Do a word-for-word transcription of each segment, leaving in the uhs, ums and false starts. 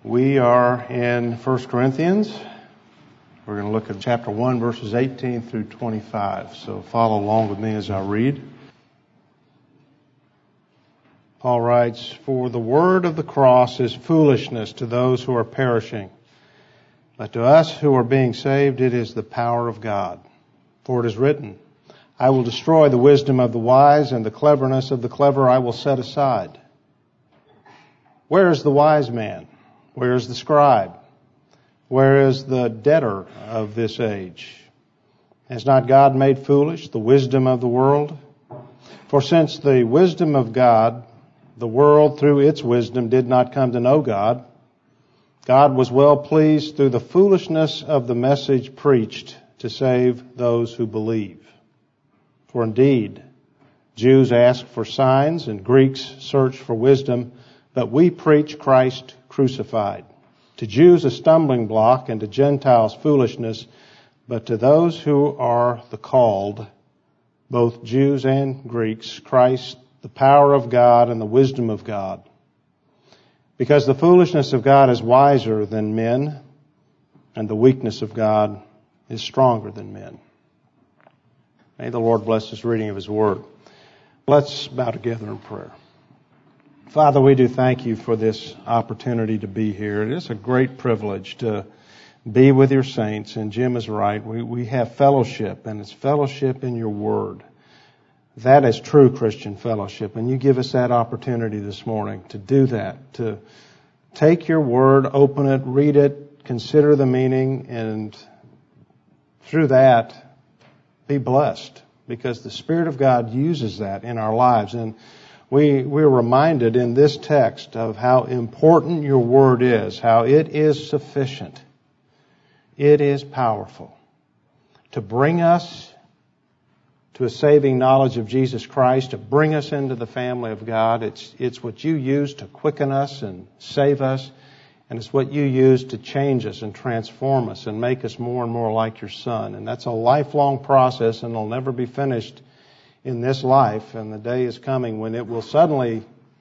We are in First Corinthians. We're going to look at chapter one, verses eighteen through twenty-five. So follow along with me as I read. Paul writes, "For the word of the cross is foolishness to those who are perishing, but to us who are being saved it is the power of God. For it is written, I will destroy the wisdom of the wise, and the cleverness of the clever I will set aside. Where is the wise man? Where is the scribe? Where is the debtor of this age? Has not God made foolish the wisdom of the world? For since the wisdom of God, the world through its wisdom did not come to know God, God was well pleased through the foolishness of the message preached to save those who believe. For indeed, Jews ask for signs and Greeks search for wisdom, but we preach Christ crucified. To Jews a stumbling block and to Gentiles foolishness, but to those who are the called, both Jews and Greeks, Christ, the power of God and the wisdom of God. Because the foolishness of God is wiser than men, and the weakness of God is stronger than men." May the Lord bless this reading of His Word. Let's bow together in prayer. Father, we do thank You for this opportunity to be here. It is a great privilege to be with Your saints, and Jim is right. We, we have fellowship, and it's fellowship in Your Word. That is true Christian fellowship, and You give us that opportunity this morning to do that, to take Your Word, open it, read it, consider the meaning, and through that, be blessed, because the Spirit of God uses that in our lives. And we, we're reminded in this text of how important Your Word is, how it is sufficient. It is powerful to bring us to a saving knowledge of Jesus Christ, to bring us into the family of God. It's, it's what You use to quicken us and save us. And it's what You use to change us and transform us and make us more and more like Your Son. And that's a lifelong process, and it'll never be finished in this life. And the day is coming when it will suddenly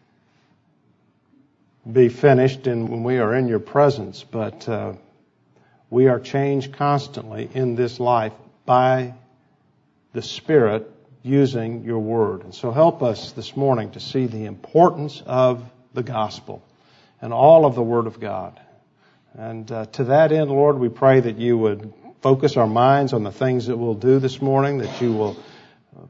be finished and when we are in Your presence. But uh, we are changed constantly in this life by the Spirit using Your Word. And so help us this morning to see the importance of the gospel and all of the Word of God. And uh, to that end, Lord, we pray that You would focus our minds on the things that we'll do this morning, that You will uh,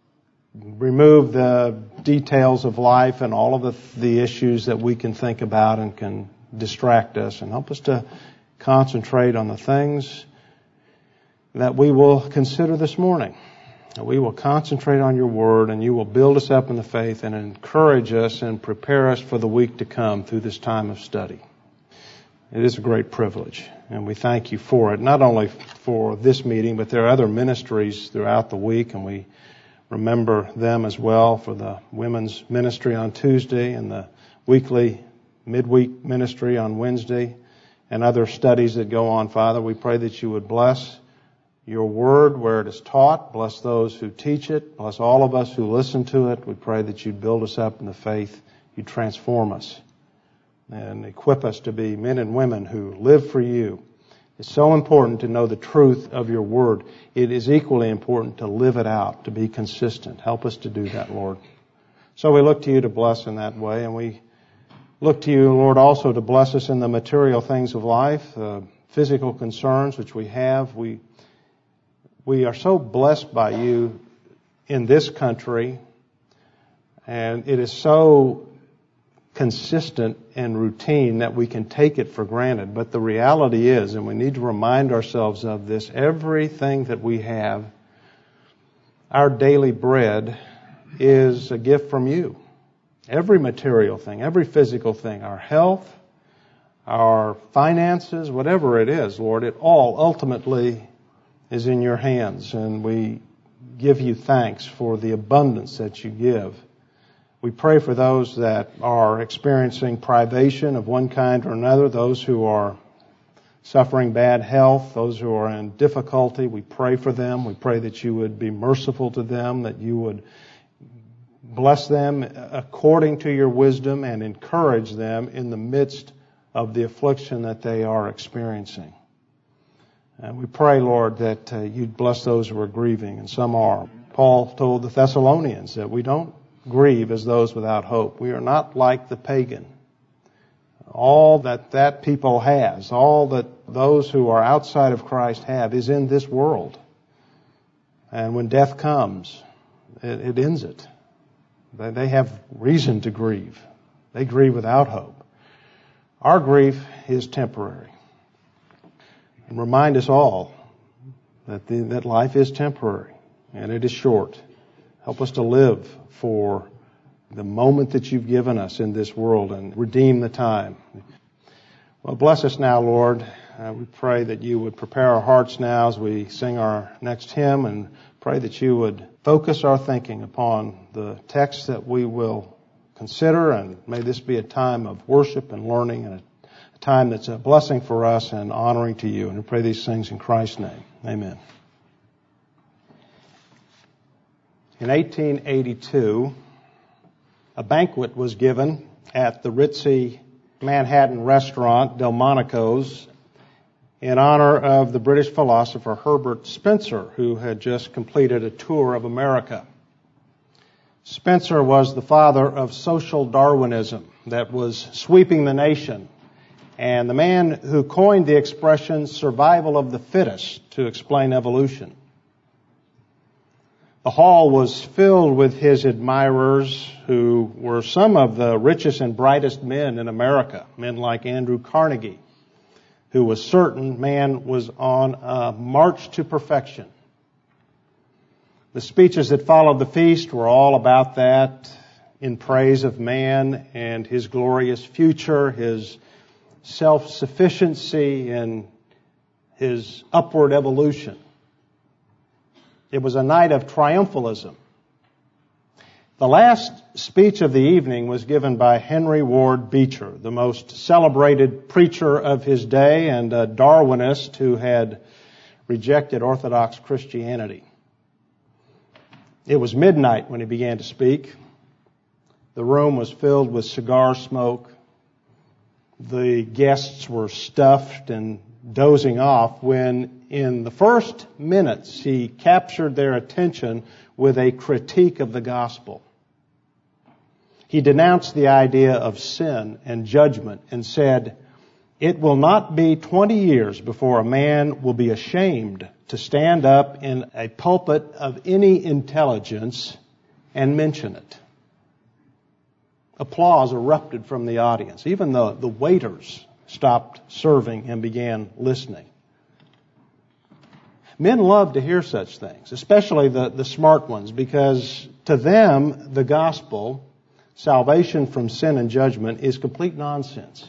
remove the details of life and all of the, the issues that we can think about and can distract us, and help us to concentrate on the things that we will consider this morning. We will concentrate on Your Word, and You will build us up in the faith and encourage us and prepare us for the week to come through this time of study. It is a great privilege, and we thank You for it, not only for this meeting, but there are other ministries throughout the week, and we remember them as well, for the women's ministry on Tuesday and the weekly midweek ministry on Wednesday and other studies that go on. Father, we pray that You would bless Your Word where it is taught. Bless those who teach it. Bless all of us who listen to it. We pray that You'd build us up in the faith. You'd transform us and equip us to be men and women who live for You. It's so important to know the truth of Your Word. It is equally important to live it out, to be consistent. Help us to do that, Lord. So we look to You to bless in that way, and we look to You, Lord, also to bless us in the material things of life, uh, physical concerns which we have. We We are so blessed by You in this country, and it is so consistent and routine that we can take it for granted. But the reality is, and we need to remind ourselves of this, everything that we have, our daily bread, is a gift from You. Every material thing, every physical thing, our health, our finances, whatever it is, Lord, it all ultimately is in Your hands, and we give You thanks for the abundance that You give. We pray for those that are experiencing privation of one kind or another, those who are suffering bad health, those who are in difficulty. We pray for them. We pray that You would be merciful to them, that You would bless them according to Your wisdom and encourage them in the midst of the affliction that they are experiencing. And we pray, Lord, that uh, you'd bless those who are grieving, and some are. Paul told the Thessalonians that we don't grieve as those without hope. We are not like the pagan. All that that people has, all that those who are outside of Christ have, is in this world. And when death comes, it, it ends it. They, they have reason to grieve. They grieve without hope. Our grief is temporary. And remind us all that the, that life is temporary and it is short. Help us to live for the moment that you've given us in this world and redeem the time. Well, bless us now, Lord. Uh, we pray that you would prepare our hearts now as we sing our next hymn, and pray that you would focus our thinking upon the text that we will consider, and may this be a time of worship and learning and a, a time that's a blessing for us and honoring to you. And we pray these things in Christ's name. Amen. In eighteen eighty-two, a banquet was given at the ritzy Manhattan restaurant Delmonico's in honor of the British philosopher Herbert Spencer, who had just completed a tour of America. Spencer was the father of social Darwinism that was sweeping the nation, and the man who coined the expression survival of the fittest to explain evolution. The hall was filled with his admirers, who were some of the richest and brightest men in America, men like Andrew Carnegie, who was certain man was on a march to perfection. The speeches that followed the feast were all about that, in praise of man and his glorious future, his self-sufficiency, and his upward evolution. It was a night of triumphalism. The last speech of the evening was given by Henry Ward Beecher, the most celebrated preacher of his day and a Darwinist who had rejected Orthodox Christianity. It was midnight when he began to speak. The room was filled with cigar smoke. The guests were stuffed and dozing off when, in the first minutes, he captured their attention with a critique of the gospel. He denounced the idea of sin and judgment and said, "It will not be twenty years before a man will be ashamed to stand up in a pulpit of any intelligence and mention it." Applause erupted from the audience. Even the, the waiters stopped serving and began listening. Men love to hear such things, especially the, the smart ones, because to them, the gospel, salvation from sin and judgment, is complete nonsense.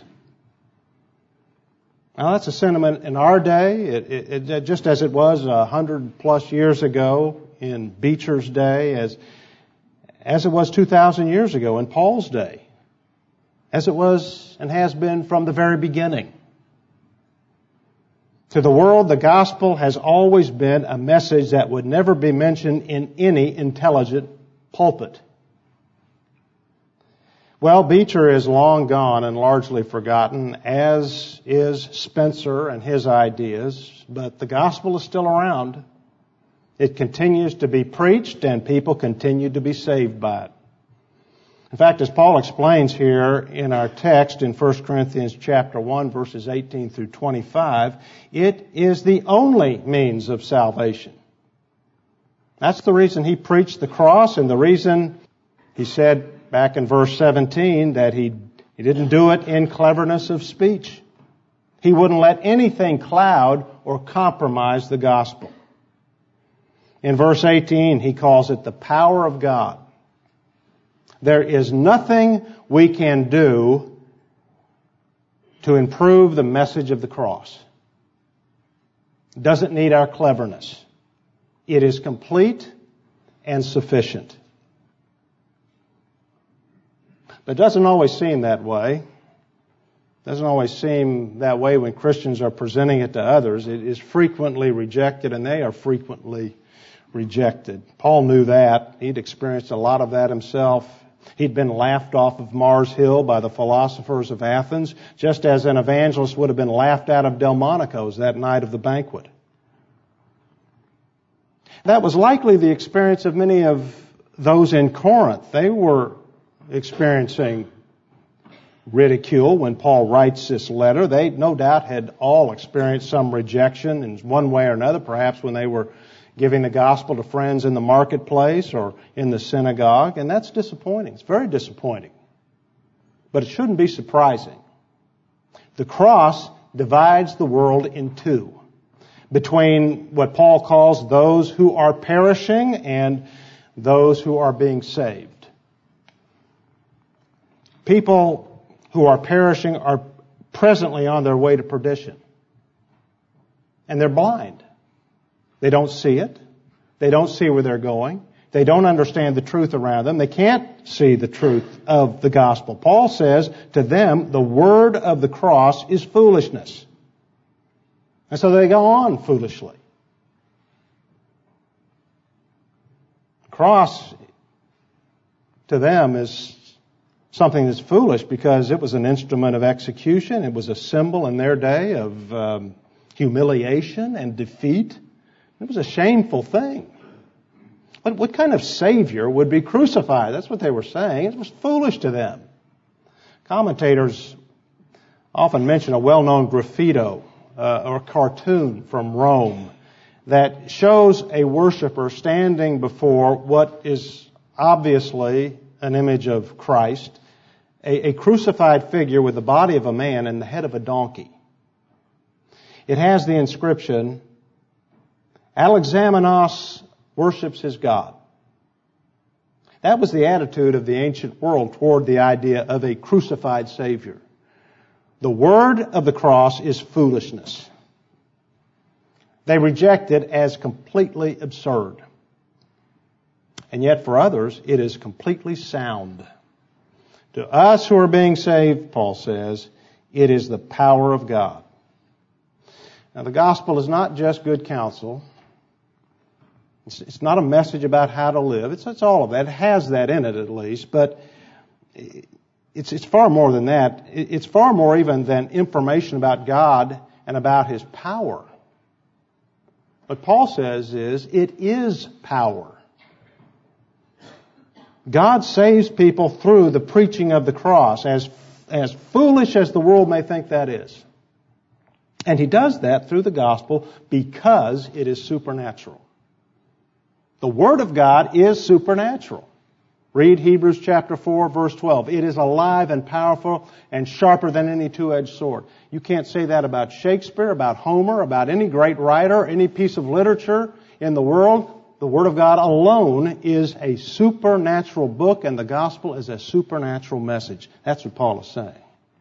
Now, that's a sentiment in our day, it, it, it, just as it was a hundred plus years ago in Beecher's day, as, as it was two thousand years ago in Paul's day, as it was and has been from the very beginning. To the world, the gospel has always been a message that would never be mentioned in any intelligent pulpit. Well, Beecher is long gone and largely forgotten, as is Spencer and his ideas, but the gospel is still around. It continues to be preached, and people continue to be saved by it. In fact, as Paul explains here in our text in First Corinthians chapter one, verses eighteen through twenty-five, it is the only means of salvation. That's the reason he preached the cross, and the reason he said back in verse seventeen that he, he didn't do it in cleverness of speech. He wouldn't let anything cloud or compromise the gospel. In verse eighteen, he calls it the power of God. There is nothing we can do to improve the message of the cross. It doesn't need our cleverness. It is complete and sufficient. But it doesn't always seem that way. It doesn't always seem that way when Christians are presenting it to others. It is frequently rejected, and they are frequently rejected. Paul knew that. He'd experienced a lot of that himself He'd been laughed off of Mars Hill by the philosophers of Athens, just as an evangelist would have been laughed out of Delmonico's that night of the banquet. That was likely the experience of many of those in Corinth. They were experiencing ridicule when Paul writes this letter. They no doubt had all experienced some rejection in one way or another, perhaps when they were giving the gospel to friends in the marketplace or in the synagogue, and that's disappointing. It's very disappointing. But it shouldn't be surprising. The cross divides the world in two, between what Paul calls those who are perishing and those who are being saved. People who are perishing are presently on their way to perdition. And they're blind. They don't see it. They don't see where they're going. They don't understand the truth around them. They can't see the truth of the gospel. Paul says to them, the word of the cross is foolishness. And so they go on foolishly. The cross to them is something that's foolish because it was an instrument of execution. It was a symbol in their day of um, humiliation and defeat. It was a shameful thing. What, what kind of Savior would be crucified? That's what they were saying. It was foolish to them. Commentators often mention a well-known graffito uh, or cartoon from Rome that shows a worshiper standing before what is obviously an image of Christ, a, a crucified figure with the body of a man and the head of a donkey. It has the inscription, Alexamenos worships his God. That was the attitude of the ancient world toward the idea of a crucified Savior. The word of the cross is foolishness. They reject it as completely absurd. And yet for others, it is completely sound. To us who are being saved, Paul says, it is the power of God. Now the gospel is not just good counsel. It's, it's not a message about how to live. It's, it's all of that. It has that in it at least, but it's, it's far more than that. It's far more even than information about God and about His power. What Paul says is, it is power. God saves people through the preaching of the cross, as, as foolish as the world may think that is. And He does that through the gospel because it is supernatural. The Word of God is supernatural. Read Hebrews chapter four, verse twelve. It is alive and powerful and sharper than any two-edged sword. You can't say that about Shakespeare, about Homer, about any great writer, any piece of literature in the world. The Word of God alone is a supernatural book, and the gospel is a supernatural message. That's what Paul is saying.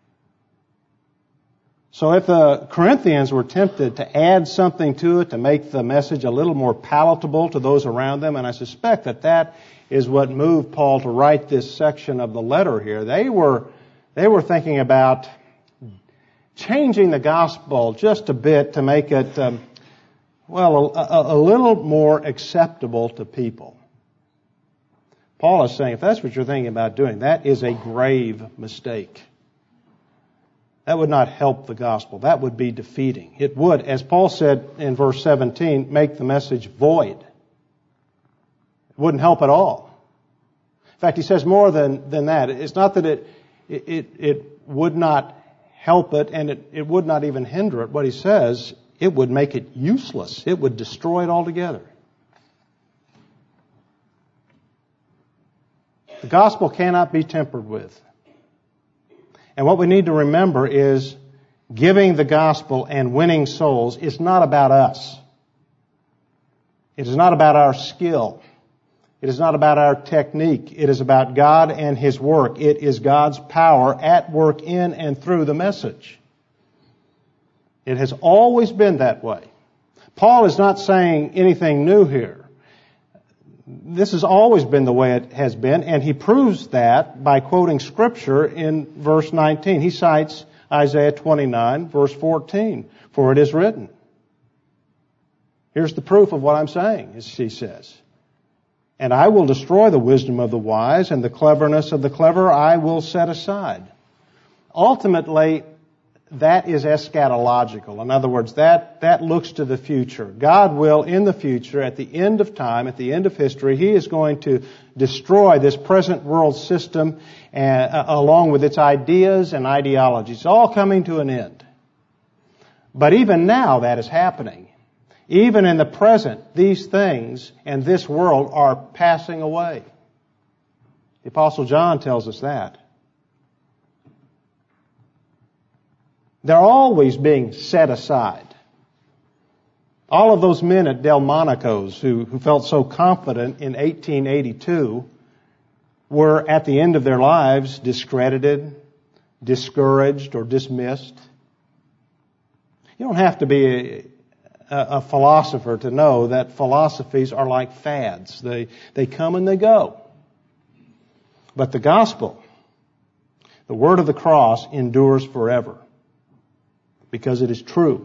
So if the Corinthians were tempted to add something to it to make the message a little more palatable to those around them, and I suspect that that is what moved Paul to write this section of the letter here, they were they were thinking about changing the gospel just a bit to make it, um, well, a, a little more acceptable to people. Paul is saying, if that's what you're thinking about doing, that is a grave mistake. That would not help the gospel. That would be defeating. It would, as Paul said in verse seventeen, make the message void. It wouldn't help at all. In fact, he says more than, than that. It's not that it, it, it would not help it, and it, it would not even hinder it. What he says, it would make it useless. It would destroy it altogether. The gospel cannot be tampered with. And what we need to remember is giving the gospel and winning souls is not about us. It is not about our skill. It is not about our technique. It is about God and His work. It is God's power at work in and through the message. It has always been that way. Paul is not saying anything new here. This has always been the way it has been, and he proves that by quoting Scripture in verse nineteen. He cites Isaiah twenty-nine, verse fourteen, for it is written. Here's the proof of what I'm saying, as he says. And I will destroy the wisdom of the wise, and the cleverness of the clever I will set aside. Ultimately, that is eschatological. In other words, that, that looks to the future. God will, in the future, at the end of time, at the end of history, He is going to destroy this present world system and, uh, along with its ideas and ideologies. It's all coming to an end. But even now that is happening. Even in the present, these things and this world are passing away. The Apostle John tells us that. They're always being set aside. All of those men at Delmonico's who, who felt so confident in eighteen eighty-two were at the end of their lives discredited, discouraged, or dismissed. You don't have to be a, a philosopher to know that philosophies are like fads. They, they come and they go. But the gospel, the word of the cross, endures forever because it is true.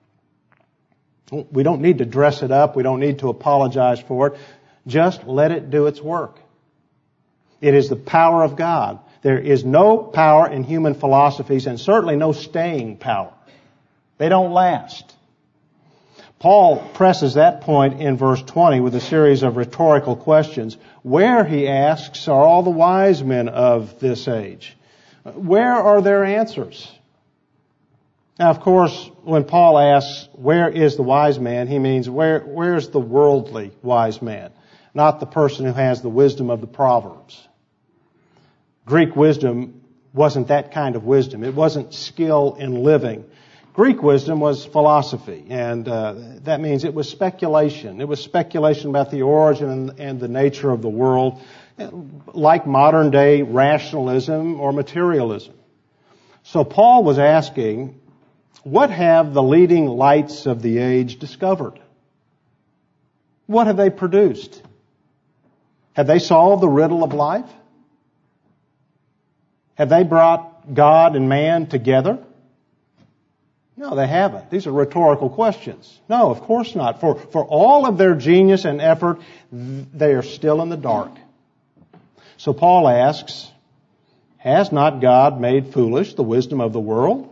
We don't need to dress it up. We don't need to apologize for it. Just let it do its work. It is the power of God. There is no power in human philosophies, and certainly no staying power. They don't last. Paul presses that point in verse twenty with a series of rhetorical questions. Where, he asks, are all the wise men of this age? Where are their answers? Now, of course, when Paul asks, where is the wise man, he means where, where's the worldly wise man, not the person who has the wisdom of the Proverbs. Greek wisdom wasn't that kind of wisdom. It wasn't skill in living. Greek wisdom was philosophy, and uh, that means it was speculation. It was speculation about the origin and, and the nature of the world, like modern day rationalism or materialism. So Paul was asking, what have the leading lights of the age discovered? What have they produced? Have they solved the riddle of life? Have they brought God and man together? No, they haven't. These are rhetorical questions. No, of course not. For, for all of their genius and effort, they are still in the dark. So Paul asks, has not God made foolish the wisdom of the world?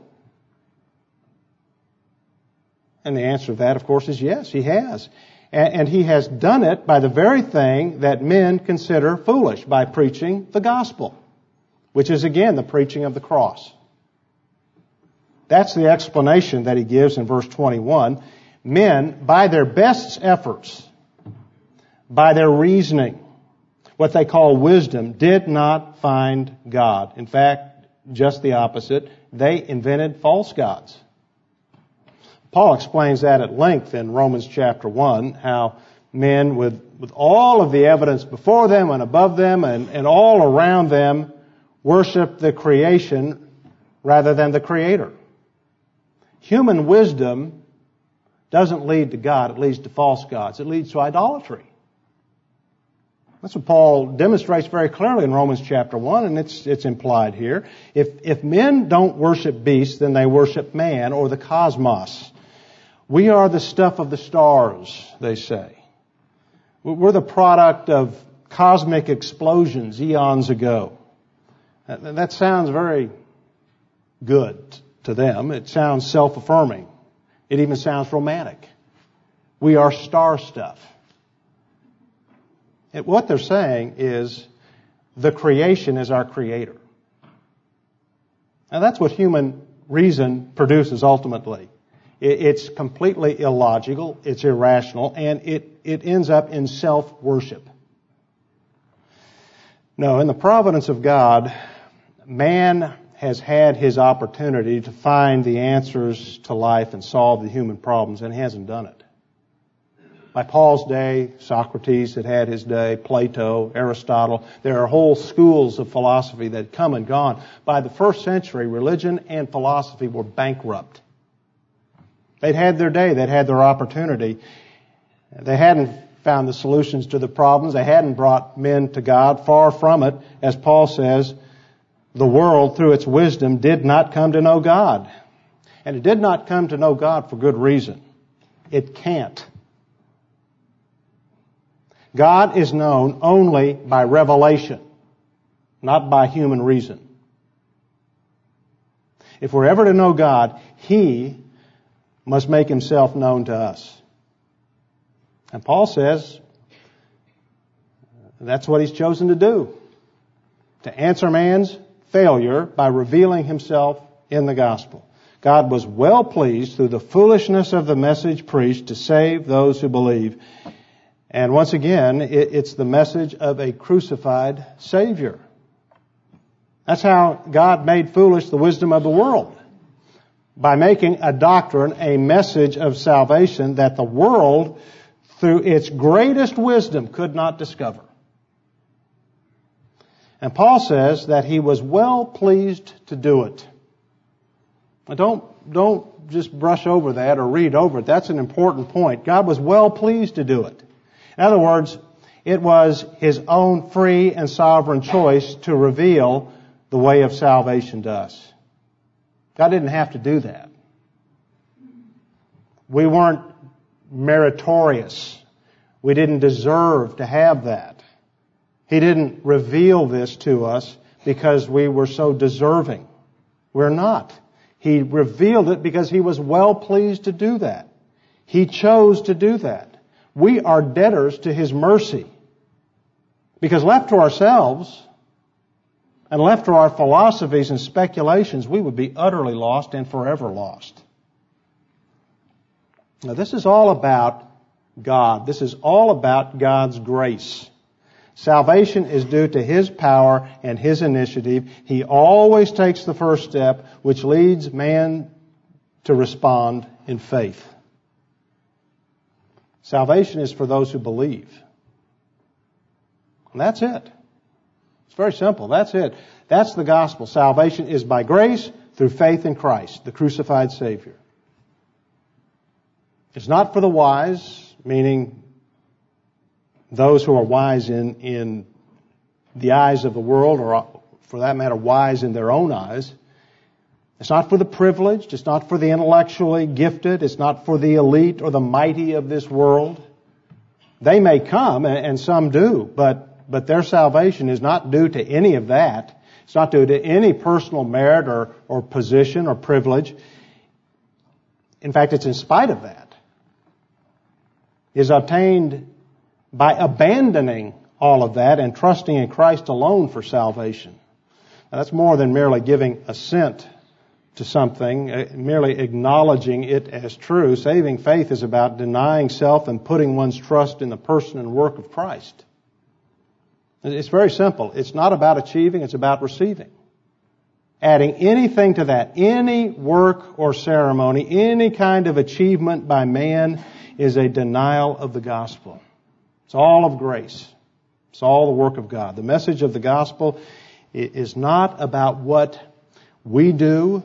And the answer to that, of course, is yes, He has. And, and He has done it by the very thing that men consider foolish, by preaching the gospel, which is, again, the preaching of the cross. That's the explanation that he gives in verse twenty-one. Men, by their best efforts, by their reasoning, what they call wisdom, did not find God. In fact, just the opposite. They invented false gods. Paul explains that at length in Romans chapter one, how men with, with all of the evidence before them and above them and, and all around them worship the creation rather than the Creator. Human wisdom doesn't lead to God, it leads to false gods. It leads to idolatry. That's what Paul demonstrates very clearly in Romans chapter one, and it's it's implied here. If if men don't worship beasts, then they worship man or the cosmos. We are the stuff of the stars, they say. We're the product of cosmic explosions eons ago. That sounds very good to them. It sounds self-affirming. It even sounds romantic. We are star stuff. And what they're saying is the creation is our creator. Now that's what human reason produces ultimately. It's completely illogical, it's irrational, and it, it ends up in self-worship. No, in the providence of God, man has had his opportunity to find the answers to life and solve the human problems, and hasn't done it. By Paul's day, Socrates had had his day, Plato, Aristotle. There are whole schools of philosophy that had come and gone. By the first century, religion and philosophy were bankrupt. They'd had their day. They'd had their opportunity. They hadn't found the solutions to the problems. They hadn't brought men to God. Far from it. As Paul says, the world, through its wisdom, did not come to know God. And it did not come to know God for good reason. It can't. God is known only by revelation, not by human reason. If we're ever to know God, He must make Himself known to us. And Paul says that's what he's chosen to do. To answer man's failure by revealing Himself in the gospel. God was well pleased through the foolishness of the message preached to save those who believe. And once again, it's the message of a crucified Savior. That's how God made foolish the wisdom of the world. By making a doctrine, a message of salvation that the world, through its greatest wisdom, could not discover. And Paul says that he was well pleased to do it. Now don't, don't just brush over that or read over it. That's an important point. God was well pleased to do it. In other words, it was His own free and sovereign choice to reveal the way of salvation to us. God didn't have to do that. We weren't meritorious. We didn't deserve to have that. He didn't reveal this to us because we were so deserving. We're not. He revealed it because He was well pleased to do that. He chose to do that. We are debtors to His mercy. Because left to ourselves and left to our philosophies and speculations, we would be utterly lost and forever lost. Now this is all about God. This is all about God's grace. Salvation is due to His power and His initiative. He always takes the first step, which leads man to respond in faith. Salvation is for those who believe. And that's it. It's very simple. That's it. That's the gospel. Salvation is by grace through faith in Christ, the crucified Savior. It's not for the wise, meaning those who are wise in, in the eyes of the world, or for that matter, wise in their own eyes. It's not for the privileged. It's not for the intellectually gifted. It's not for the elite or the mighty of this world. They may come, and some do, but, but their salvation is not due to any of that. It's not due to any personal merit or, or position or privilege. In fact, it's in spite of that. It is obtained by abandoning all of that and trusting in Christ alone for salvation. Now, that's more than merely giving assent to something, uh, merely acknowledging it as true. Saving faith is about denying self and putting one's trust in the person and work of Christ. It's very simple. It's not about achieving, it's about receiving. Adding anything to that, any work or ceremony, any kind of achievement by man is a denial of the gospel. It's all of grace. It's all the work of God. The message of the gospel is not about what we do.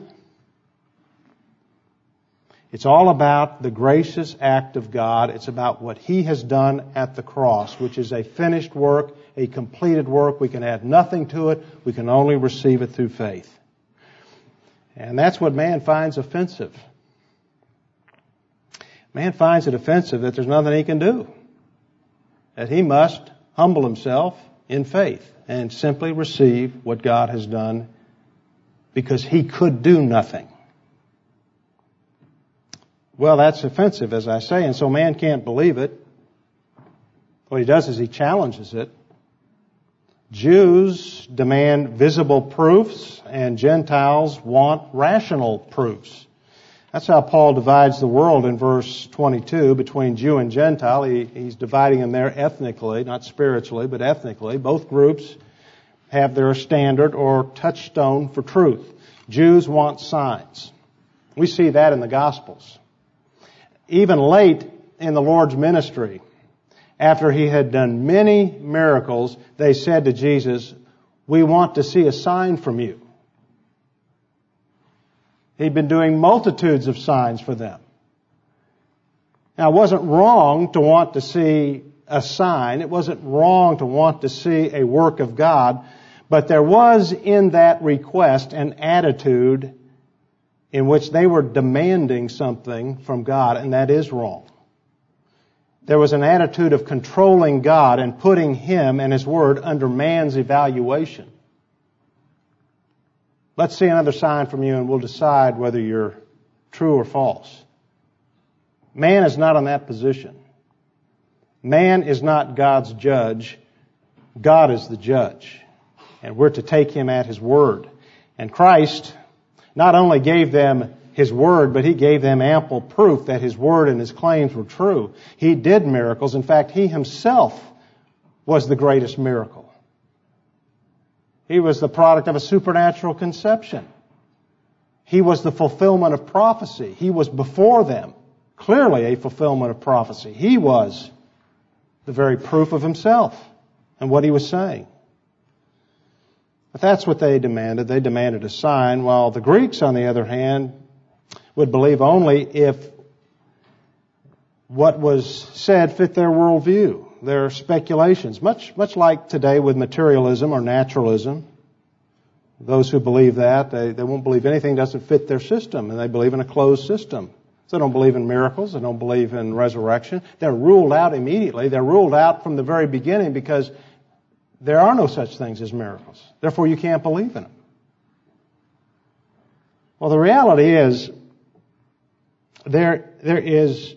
It's all about the gracious act of God. It's about what He has done at the cross, which is a finished work, a completed work. We can add nothing to it. We can only receive it through faith. And that's what man finds offensive. Man finds it offensive that there's nothing he can do. That he must humble himself in faith and simply receive what God has done because he could do nothing. Well, that's offensive, as I say, and so man can't believe it. What he does is he challenges it. Jews demand visible proofs, and Gentiles want rational proofs. That's how Paul divides the world in verse twenty-two between Jew and Gentile. He, he's dividing them there ethnically, not spiritually, but ethnically. Both groups have their standard or touchstone for truth. Jews want signs. We see that in the Gospels. Even late in the Lord's ministry, after He had done many miracles, they said to Jesus, "We want to see a sign from you." He'd been doing multitudes of signs for them. Now, it wasn't wrong to want to see a sign. It wasn't wrong to want to see a work of God. But there was in that request an attitude in which they were demanding something from God, and that is wrong. There was an attitude of controlling God and putting Him and His Word under man's evaluation. Let's see another sign from you and we'll decide whether you're true or false. Man is not in that position. Man is not God's judge. God is the judge. And we're to take Him at His word. And Christ not only gave them His word, but He gave them ample proof that His word and His claims were true. He did miracles. In fact, He Himself was the greatest miracle. He was the product of a supernatural conception. He was the fulfillment of prophecy. He was before them, clearly a fulfillment of prophecy. He was the very proof of Himself and what He was saying. But that's what they demanded. They demanded a sign, while the Greeks, on the other hand, would believe only if what was said fit their worldview, their speculations, much much like today with materialism or naturalism. Those who believe that, they, they won't believe anything doesn't fit their system, and they believe in a closed system. So they don't believe in miracles, they don't believe in resurrection. They're ruled out immediately. They're ruled out from the very beginning because there are no such things as miracles. Therefore, you can't believe in them. Well, the reality is, there there is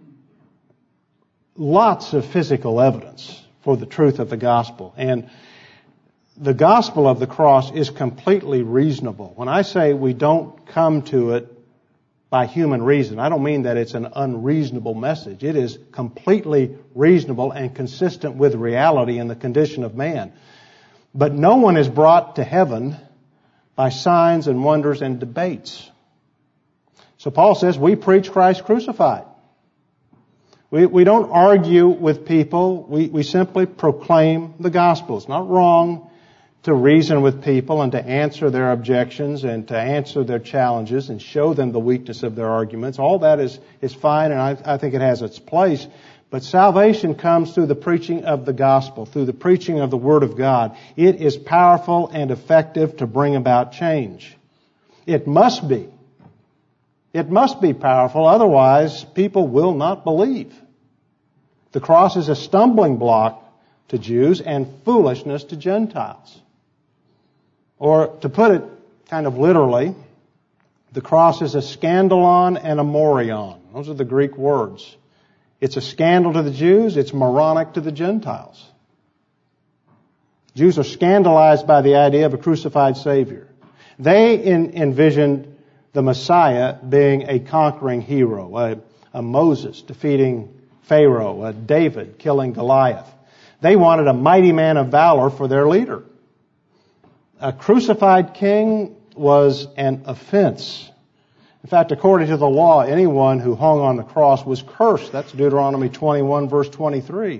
lots of physical evidence for the truth of the gospel. And the gospel of the cross is completely reasonable. When I say we don't come to it by human reason, I don't mean that it's an unreasonable message. It is completely reasonable and consistent with reality and the condition of man. But no one is brought to heaven by signs and wonders and debates. So Paul says we preach Christ crucified. We, we don't argue with people. We, we simply proclaim the gospel. It's not wrong to reason with people and to answer their objections and to answer their challenges and show them the weakness of their arguments. All that is, is fine, and I, I think it has its place. But salvation comes through the preaching of the gospel, through the preaching of the Word of God. It is powerful and effective to bring about change. It must be. It must be powerful, otherwise people will not believe. The cross is a stumbling block to Jews and foolishness to Gentiles. Or to put it kind of literally, the cross is a scandalon and a morion. Those are the Greek words. It's a scandal to the Jews, it's moronic to the Gentiles. Jews are scandalized by the idea of a crucified Savior. They in, envisioned the Messiah being a conquering hero, a, a Moses defeating Pharaoh, a David killing Goliath. They wanted a mighty man of valor for their leader. A crucified king was an offense. In fact, according to the law, anyone who hung on the cross was cursed. That's Deuteronomy twenty-one, verse twenty-three.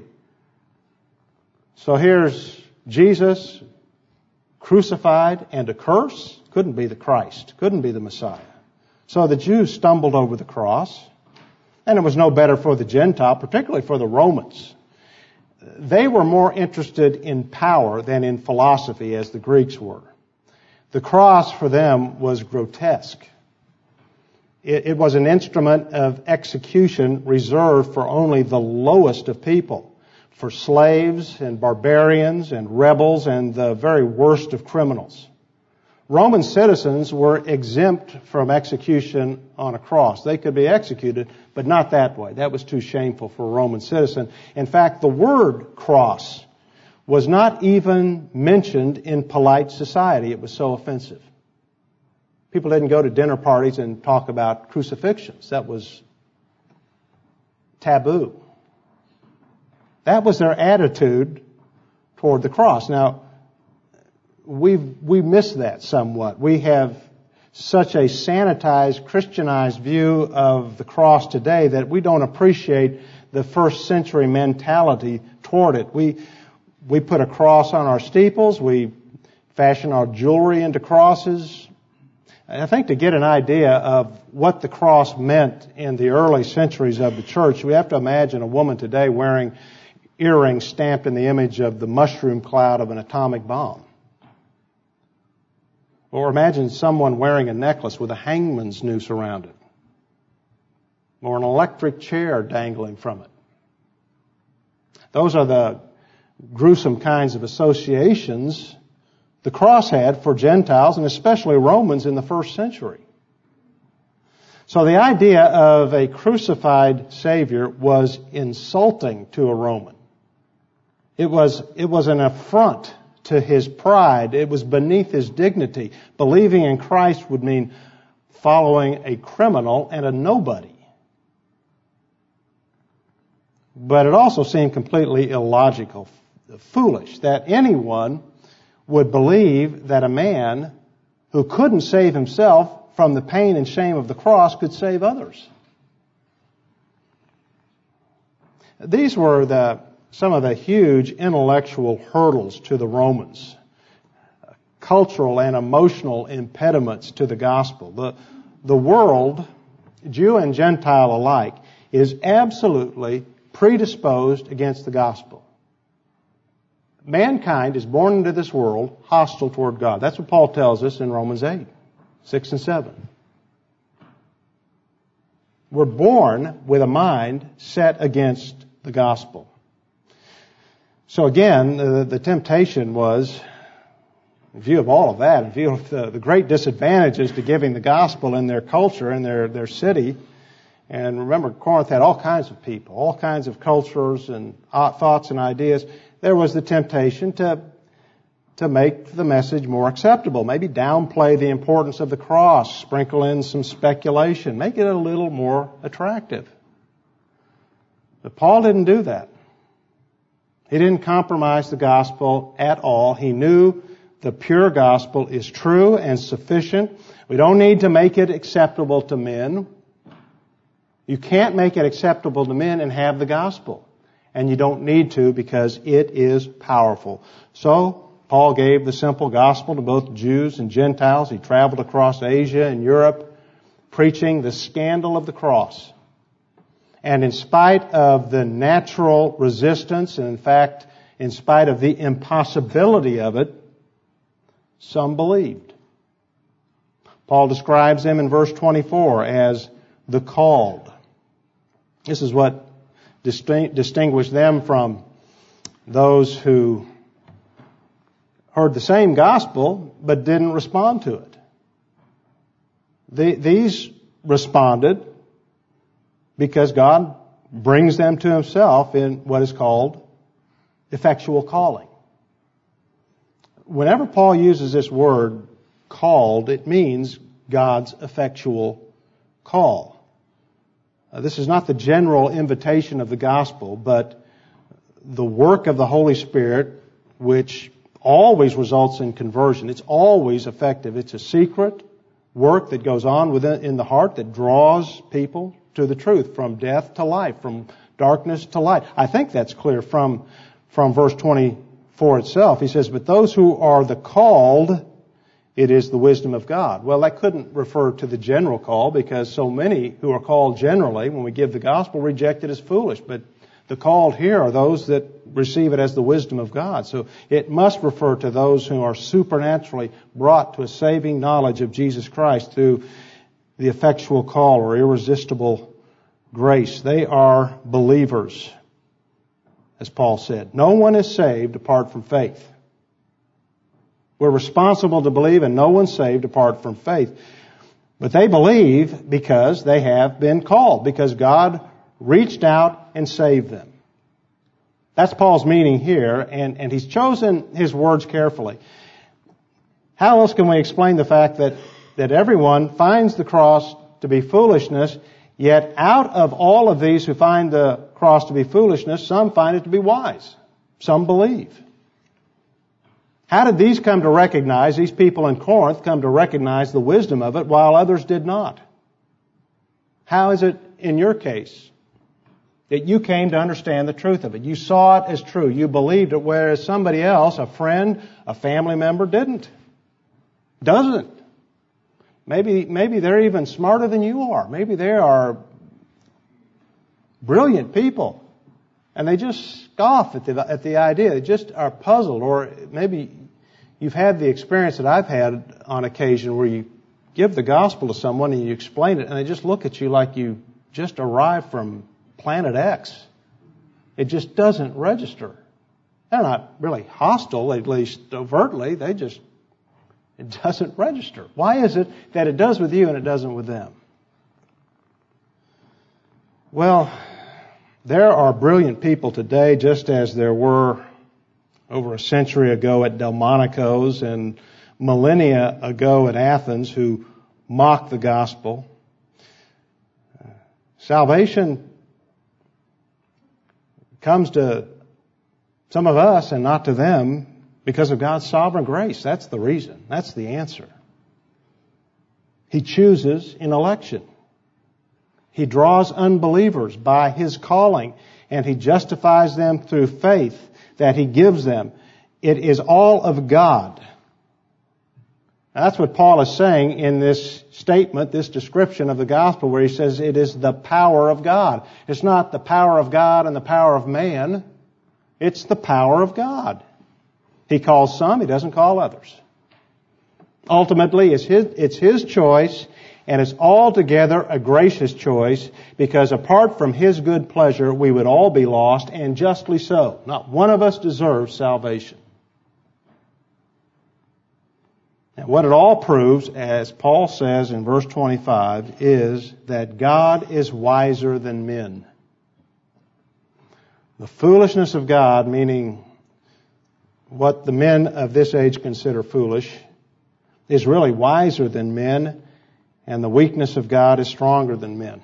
So here's Jesus crucified and a curse. Couldn't be the Christ. Couldn't be the Messiah. So the Jews stumbled over the cross. And it was no better for the Gentile, particularly for the Romans. They were more interested in power than in philosophy, as the Greeks were. The cross for them was grotesque. It, it was an instrument of execution reserved for only the lowest of people, for slaves and barbarians and rebels and the very worst of criminals. Roman citizens were exempt from execution on a cross. They could be executed, but not that way. That was too shameful for a Roman citizen. In fact, the word cross was not even mentioned in polite society. It was so offensive. People didn't go to dinner parties and talk about crucifixions. That was taboo. That was their attitude toward the cross. Now, we we miss that somewhat. We have such a sanitized, Christianized view of the cross today that we don't appreciate the first century mentality toward it. We we put a cross on our steeples. We fashion our jewelry into crosses. I think to get an idea of what the cross meant in the early centuries of the church, we have to imagine a woman today wearing earrings stamped in the image of the mushroom cloud of an atomic bomb. Or imagine someone wearing a necklace with a hangman's noose around it. Or an electric chair dangling from it. Those are the gruesome kinds of associations the cross had for Gentiles and especially Romans in the first century. So the idea of a crucified Savior was insulting to a Roman. It was, it was an affront to his pride. It was beneath his dignity. Believing in Christ would mean following a criminal and a nobody. But it also seemed completely illogical, foolish, that anyone would believe that a man who couldn't save himself from the pain and shame of the cross could save others. These were the, some of the huge intellectual hurdles to the Romans, cultural and emotional impediments to the gospel. The, the world, Jew and Gentile alike, is absolutely predisposed against the gospel. Mankind is born into this world hostile toward God. That's what Paul tells us in Romans eight, six and seven. We're born with a mind set against the gospel. So again, the, the temptation was, in view of all of that, in view of the, the great disadvantages to giving the gospel in their culture, in their, their city. And remember, Corinth had all kinds of people, all kinds of cultures and thoughts and ideas. There was the temptation to, to make the message more acceptable. Maybe downplay the importance of the cross, sprinkle in some speculation, make it a little more attractive. But Paul didn't do that. He didn't compromise the gospel at all. He knew the pure gospel is true and sufficient. We don't need to make it acceptable to men. You can't make it acceptable to men and have the gospel. And you don't need to because it is powerful. So, Paul gave the simple gospel to both Jews and Gentiles. He traveled across Asia and Europe preaching the scandal of the cross. And in spite of the natural resistance, and in fact, in spite of the impossibility of it, some believed. Paul describes them in verse twenty-four as the called. This is what distinguished them from those who heard the same gospel but didn't respond to it. The, these responded because God brings them to Himself in what is called effectual calling. Whenever Paul uses this word, called, it means God's effectual call. Uh, this is not the general invitation of the gospel, but the work of the Holy Spirit, which always results in conversion. It's always effective. It's a secret work that goes on within in the heart that draws people to the truth, from death to life, from darkness to light. I think that's clear from, from verse twenty-four itself. He says, but those who are the called, it is the wisdom of God. Well, that couldn't refer to the general call because so many who are called generally, when we give the gospel, reject it as foolish. But the called here are those that receive it as the wisdom of God. So it must refer to those who are supernaturally brought to a saving knowledge of Jesus Christ through the effectual call or irresistible grace. They are believers, as Paul said. No one is saved apart from faith. We're responsible to believe, and no one's saved apart from faith. But they believe because they have been called, because God reached out and saved them. That's Paul's meaning here, and, and he's chosen his words carefully. How else can we explain the fact that, that everyone finds the cross to be foolishness, yet out of all of these who find the cross to be foolishness, some find it to be wise. Some believe. How did these come to recognize, these people in Corinth come to recognize the wisdom of it while others did not? How is it in your case that you came to understand the truth of it? You saw it as true. You believed it, whereas somebody else, a friend, a family member, didn't. Doesn't. Maybe, maybe they're even smarter than you are. Maybe they are brilliant people. And they just scoff at the, at the idea. They just are puzzled. Or maybe you've had the experience that I've had on occasion where you give the gospel to someone and you explain it and they just look at you like you just arrived from Planet X. It just doesn't register. They're not really hostile, at least overtly. They just, it doesn't register. Why is it that it does with you and it doesn't with them? Well, there are brilliant people today, just as there were over a century ago at Delmonico's and millennia ago at Athens, who mock the gospel. Salvation comes to some of us and not to them because of God's sovereign grace. That's the reason. That's the answer. He chooses in election. He draws unbelievers by His calling, and He justifies them through faith that He gives them. It is all of God. That's what Paul is saying in this statement, this description of the gospel, where he says it is the power of God. It's not the power of God and the power of man. It's the power of God. He calls some, He doesn't call others. Ultimately, it's His, it's His choice, and it's altogether a gracious choice, because apart from His good pleasure, we would all be lost, and justly so. Not one of us deserves salvation. And what it all proves, as Paul says in verse twenty-five, is that God is wiser than men. The foolishness of God, meaning what the men of this age consider foolish, is really wiser than men, and the weakness of God is stronger than men.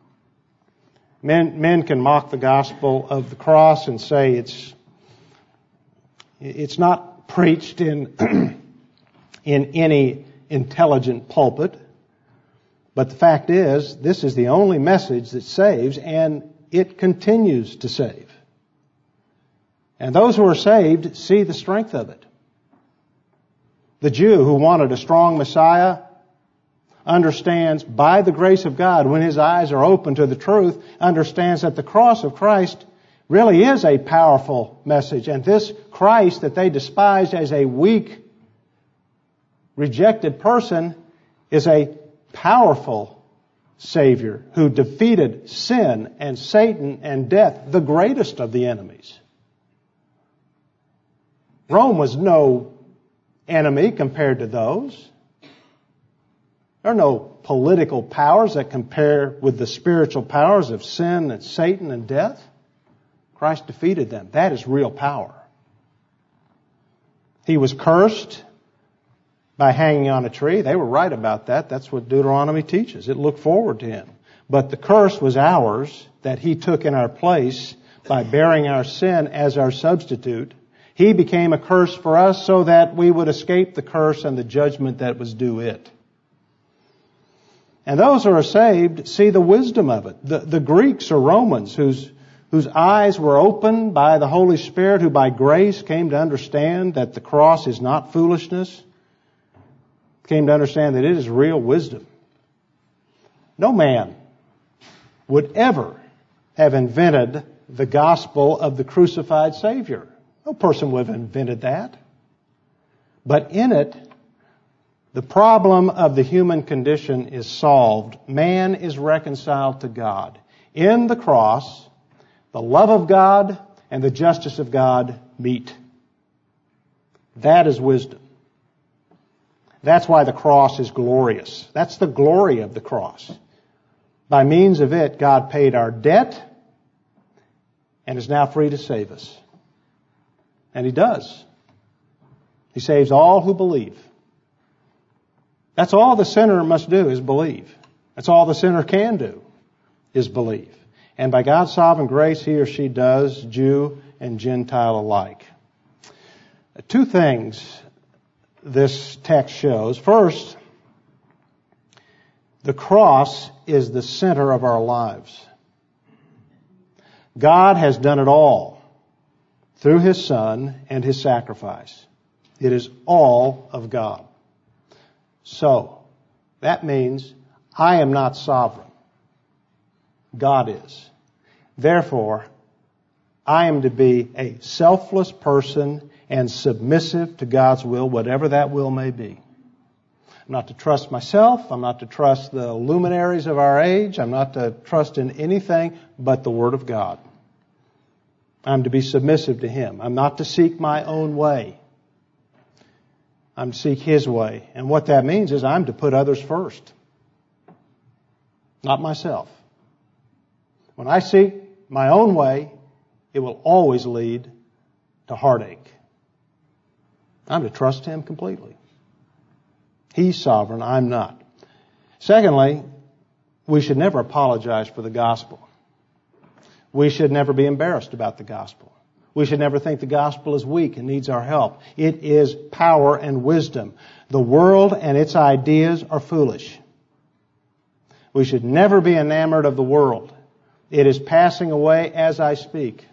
Men, men can mock the gospel of the cross and say it's, it's not preached in in any intelligent pulpit. But the fact is, this is the only message that saves, and it continues to save. And those who are saved see the strength of it. The Jew who wanted a strong Messiah understands, by the grace of God, when his eyes are open to the truth, understands that the cross of Christ really is a powerful message. And this Christ that they despised as a weak, rejected person is a powerful Savior who defeated sin and Satan and death, the greatest of the enemies. Rome was no enemy compared to those. There are no political powers that compare with the spiritual powers of sin and Satan and death. Christ defeated them. That is real power. He was cursed by hanging on a tree. They were right about that. That's what Deuteronomy teaches. It looked forward to Him. But the curse was ours, that He took in our place by bearing our sin as our substitute. He became a curse for us so that we would escape the curse and the judgment that was due it. And those who are saved see the wisdom of it. The, the Greeks or Romans whose, whose eyes were opened by the Holy Spirit, who by grace came to understand that the cross is not foolishness, came to understand that it is real wisdom. No man would ever have invented the gospel of the crucified Savior. No person would have invented that. But in it, the problem of the human condition is solved. Man is reconciled to God. In the cross, the love of God and the justice of God meet. That is wisdom. That's why the cross is glorious. That's the glory of the cross. By means of it, God paid our debt and is now free to save us. And He does. He saves all who believe. That's all the sinner must do, is believe. That's all the sinner can do, is believe. And by God's sovereign grace, he or she does, Jew and Gentile alike. Two things this text shows. First, the cross is the center of our lives. God has done it all through His Son and His sacrifice. It is all of God. So, that means I am not sovereign. God is. Therefore, I am to be a selfless person and submissive to God's will, whatever that will may be. I'm not to trust myself. I'm not to trust the luminaries of our age. I'm not to trust in anything but the Word of God. I'm to be submissive to Him. I'm not to seek my own way. I'm to seek His way. And what that means is I'm to put others first, not myself. When I seek my own way, it will always lead to heartache. I'm to trust Him completely. He's sovereign, I'm not. Secondly, we should never apologize for the gospel. We should never be embarrassed about the gospel. We should never think the gospel is weak and needs our help. It is power and wisdom. The world and its ideas are foolish. We should never be enamored of the world. It is passing away as I speak.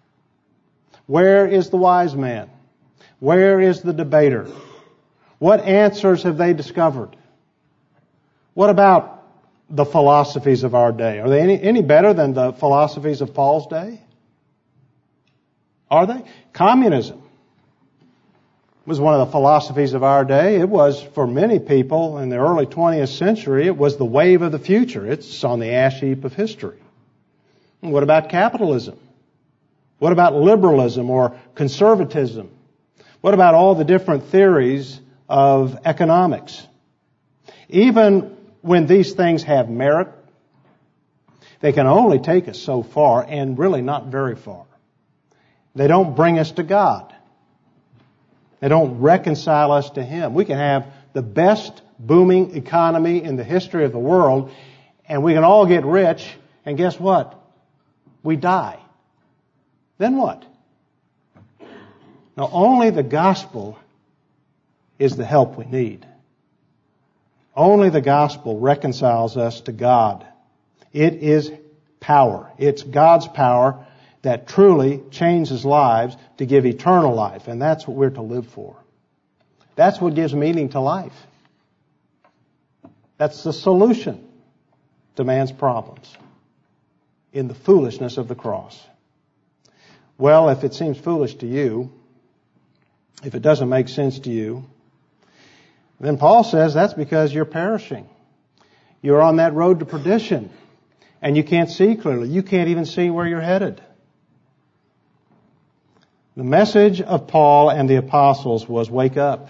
Where is the wise man? Where is the debater? What answers have they discovered? What about the philosophies of our day? Are they any, any better than the philosophies of Paul's day? Are they? Communism was one of the philosophies of our day. It was, for many people in the early twentieth century, it was the wave of the future. It's on the ash heap of history. And what about capitalism? What about liberalism or conservatism? What about all the different theories of economics? Even when these things have merit, they can only take us so far, and really not very far. They don't bring us to God. They don't reconcile us to Him. We can have the best booming economy in the history of the world, and we can all get rich, and guess what? We die. Then what? Now, only the gospel is the help we need. Only the gospel reconciles us to God. It is power. It's God's power that truly changes lives to give eternal life. And that's what we're to live for. That's what gives meaning to life. That's the solution to man's problems in the foolishness of the cross. Well, if it seems foolish to you, if it doesn't make sense to you, then Paul says that's because you're perishing. You're on that road to perdition, and you can't see clearly. You can't even see where you're headed. The message of Paul and the apostles was, wake up.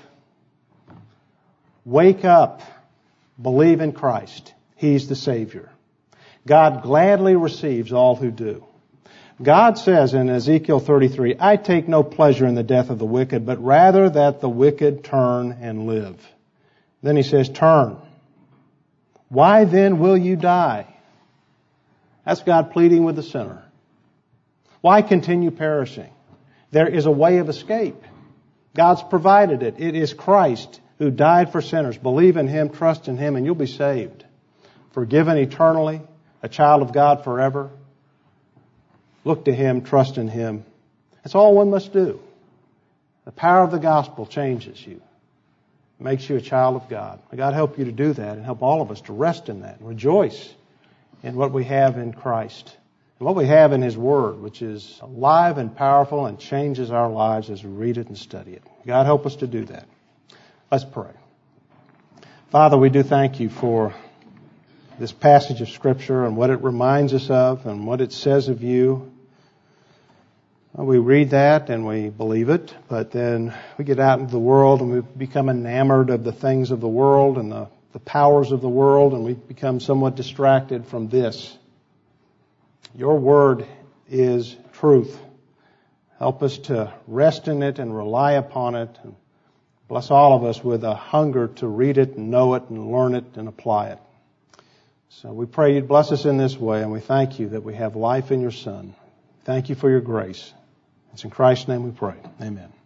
Wake up. Believe in Christ. He's the Savior. God gladly receives all who do. God says in Ezekiel thirty-three, I take no pleasure in the death of the wicked, but rather that the wicked turn and live. Then he says, turn. Why then will you die? That's God pleading with the sinner. Why continue perishing? There is a way of escape. God's provided it. It is Christ who died for sinners. Believe in Him, trust in Him, and you'll be saved. Forgiven eternally, a child of God forever. Look to Him, trust in Him. That's all one must do. The power of the gospel changes you. It makes you a child of God. May God help you to do that and help all of us to rest in that and rejoice in what we have in Christ and what we have in His Word, which is alive and powerful and changes our lives as we read it and study it. God help us to do that. Let's pray. Father, we do thank You for this passage of Scripture and what it reminds us of and what it says of You. We read that and we believe it, but then we get out into the world and we become enamored of the things of the world and the, the powers of the world, and we become somewhat distracted from this. Your Word is truth. Help us to rest in it and rely upon it. And bless all of us with a hunger to read it and know it and learn it and apply it. So we pray You'd bless us in this way, and we thank You that we have life in Your Son. Thank You for Your grace. It's in Christ's name we pray. Amen.